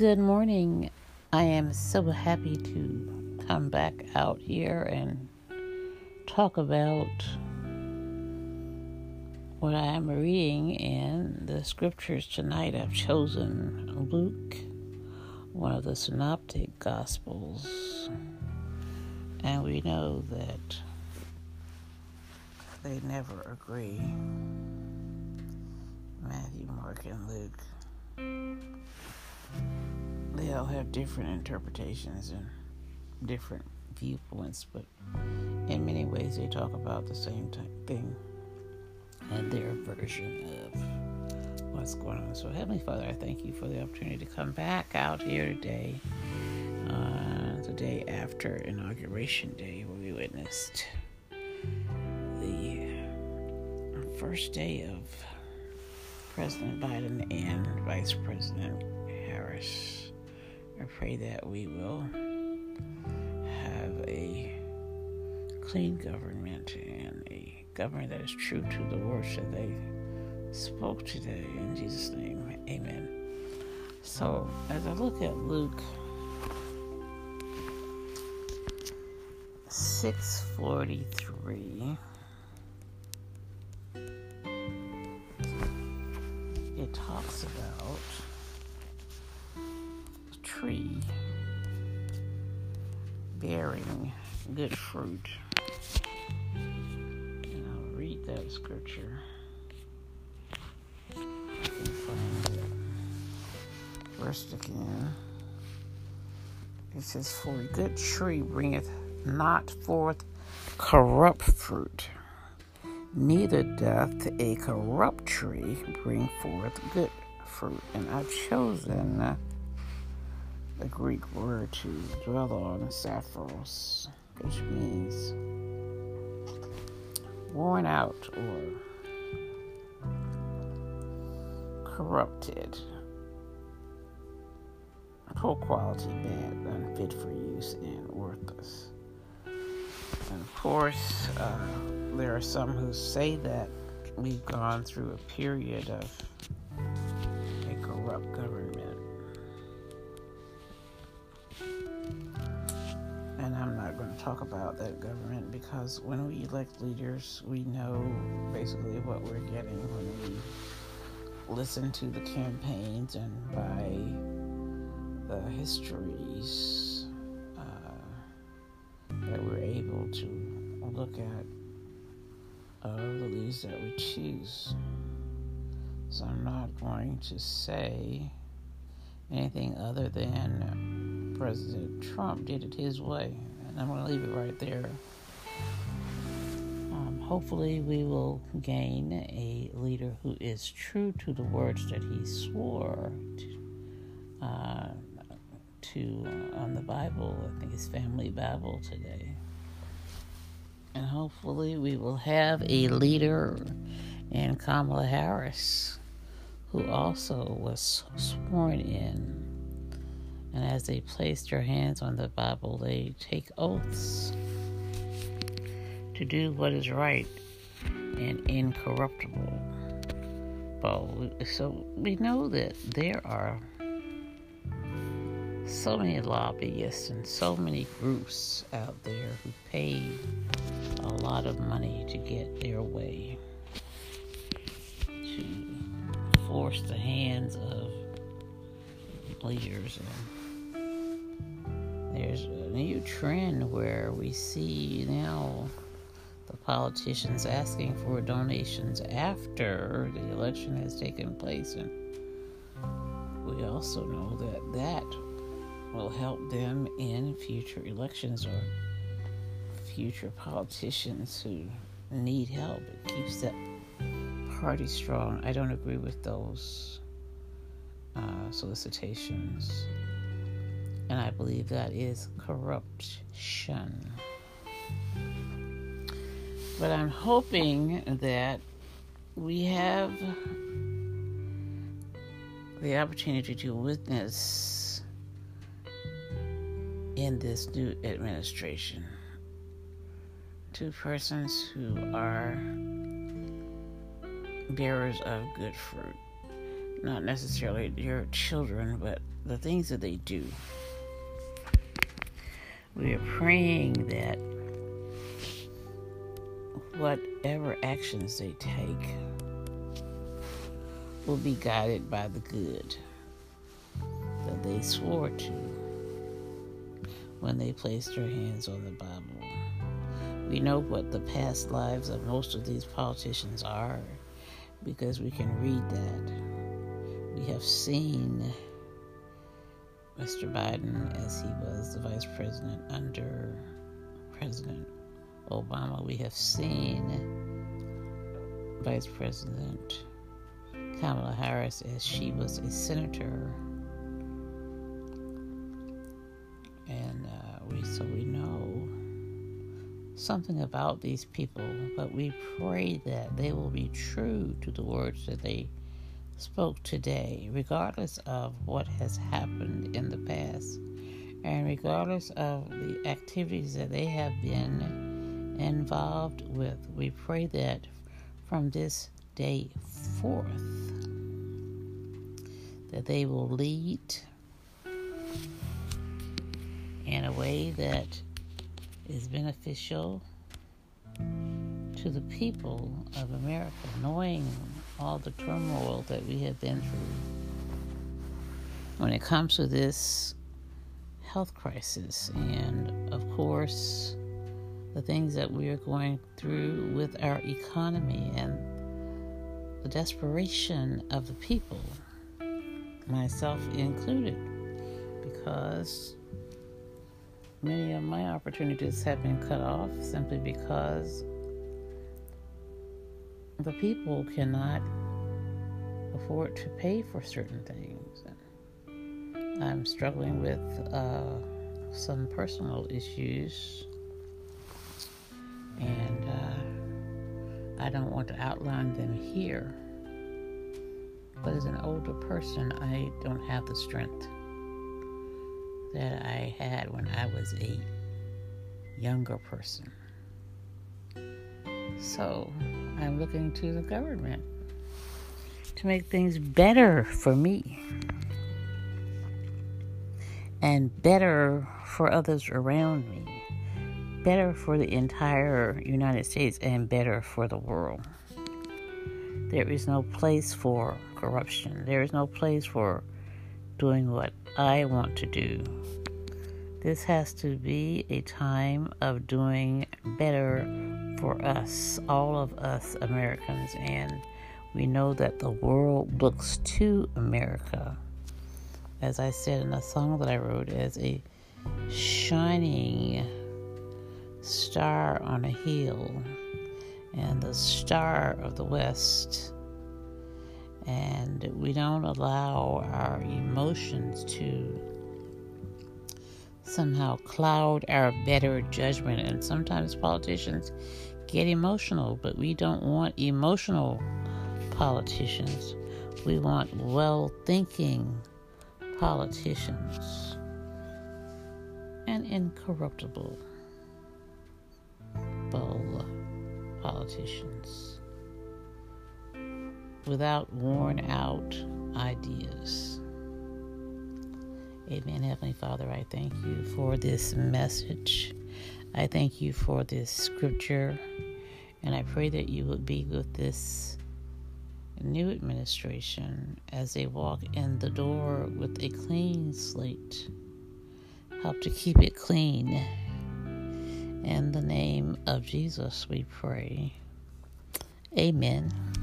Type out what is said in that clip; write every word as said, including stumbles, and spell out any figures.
Good morning. I am so happy to come back out here and talk about what I am reading in the scriptures tonight. I've chosen Luke, one of the synoptic gospels, and we know that they never agree. Matthew, Mark, and Luke. They all have different interpretations and different viewpoints, but in many ways they talk about the same type thing and their version of what's going on. So Heavenly Father, I thank you for the opportunity to come back out here today, uh, the day after Inauguration Day, where we witnessed the first day of President Biden and Vice President Harris. I pray that we will have a clean government and a government that is true to the words that they spoke today. In Jesus' name, amen. So, as I look at Luke six forty-three, it talks about tree bearing good fruit. And I'll read that scripture. I can find it. First again, it says, "For a good tree bringeth not forth corrupt fruit, neither doth a corrupt tree bring forth good fruit." And I've chosen uh, the Greek word to dwell on, sapphiros, which means worn out or corrupted, poor quality, bad, unfit for use, and worthless. And of course, uh, there are some who say that we've gone through a period of a corrupt government. And I'm not going to talk about that government, because when we elect leaders, we know basically what we're getting when we listen to the campaigns and by the histories uh, that we're able to look at of the leaders that we choose. So I'm not going to say anything other than President Trump did it his way, and I'm going to leave it right there. Um, hopefully we will gain a leader who is true to the words that he swore to, uh, to uh, on the Bible. I think it's Family Bible today. And hopefully we will have a leader in Kamala Harris who also was sworn in. And as they place their hands on the Bible, they take oaths to do what is right and incorruptible. So we know that there are so many lobbyists and so many groups out there who pay a lot of money to get their way, to force the hands of leaders. And there's a new trend where we see now the politicians asking for donations after the election has taken place, and we also know that that will help them in future elections or future politicians who need help. It keeps that party strong. I don't agree with those uh, solicitations, and I believe that is corruption. But I'm hoping that we have the opportunity to witness in this new administration two persons who are bearers of good fruit. Not necessarily your children, but the things that they do. We are praying that whatever actions they take will be guided by the good that they swore to when they placed their hands on the Bible. We know what the past lives of most of these politicians are because we can read that. We have seen Mister Biden as he was the vice president under President Obama. We have seen Vice President Kamala Harris as she was a senator. And uh, we so we know something about these people, but we pray that they will be true to the words that they spoke today, regardless of what has happened in the past, and regardless of the activities that they have been involved with. We pray that from this day forth, that they will lead in a way that is beneficial to the people of America, knowing all the turmoil that we have been through when it comes to this health crisis, and of course the things that we are going through with our economy and the desperation of the people, myself included, because many of my opportunities have been cut off simply because the people cannot afford to pay for certain things. I'm struggling with uh, some personal issues, and uh, I don't want to outline them here. But as an older person, I don't have the strength that I had when I was a younger person. So I'm looking to the government to make things better for me and better for others around me, better for the entire United States, and better for the world. There is no place for corruption. There is no place for doing what I want to do. This has to be a time of doing better for us, all of us Americans, and we know that the world looks to America, as I said in a song that I wrote, as a shining star on a hill, and the star of the West. And we don't allow our emotions to somehow cloud our better judgment. And sometimes politicians get emotional, but we don't want emotional politicians. We want well-thinking politicians and incorruptible politicians without worn-out ideas. Amen. Heavenly Father, I thank you for this message. I thank you for this scripture, and I pray that you would be with this new administration as they walk in the door with a clean slate. Help to keep it clean. In the name of Jesus we pray. Amen.